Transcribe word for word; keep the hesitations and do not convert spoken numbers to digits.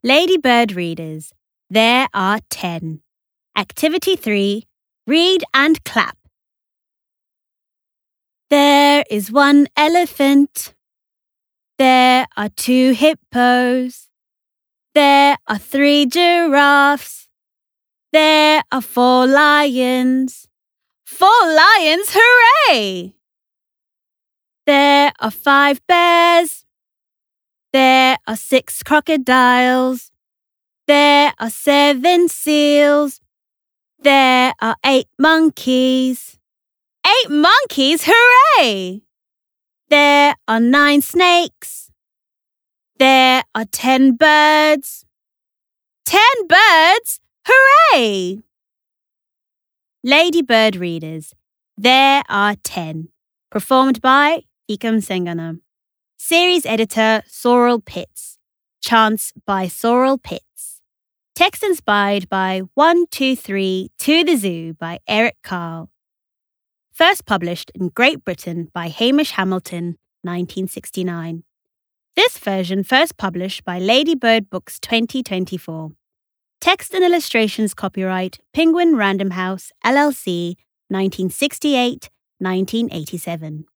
Ladybird readers, there are ten. Activity three, read and clap. There is one elephant. There are two hippos. There are three giraffes. There are four lions. Four lions, hooray! There are five bears. There are six crocodiles. There are seven seals. There are eight monkeys. Eight monkeys, hooray! There are nine snakes. There are ten birds. Ten birds, hooray! Ladybird readers, there are ten. Performed by Ikam Sengana. Series editor Sorrel Pitts. Chants by Sorrel Pitts. Text inspired by one two three To the Zoo by Eric Carle. First published in Great Britain by Hamish Hamilton, nineteen sixty-nine. This version first published by Ladybird Books twenty twenty-four. Text and illustrations copyright Penguin Random House, L L C, nineteen sixty-eight to nineteen eighty-seven.